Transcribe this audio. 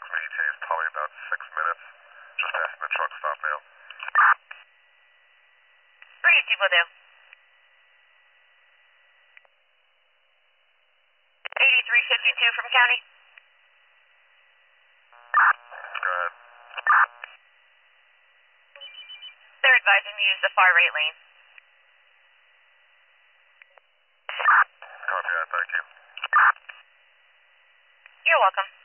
from ETA is probably about 6 minutes. Just passing the truck stop now. Bring it, Depot Dale. 8352 from County. Go ahead. They're advising to use the far right lane. Copy that, thank you. You're welcome.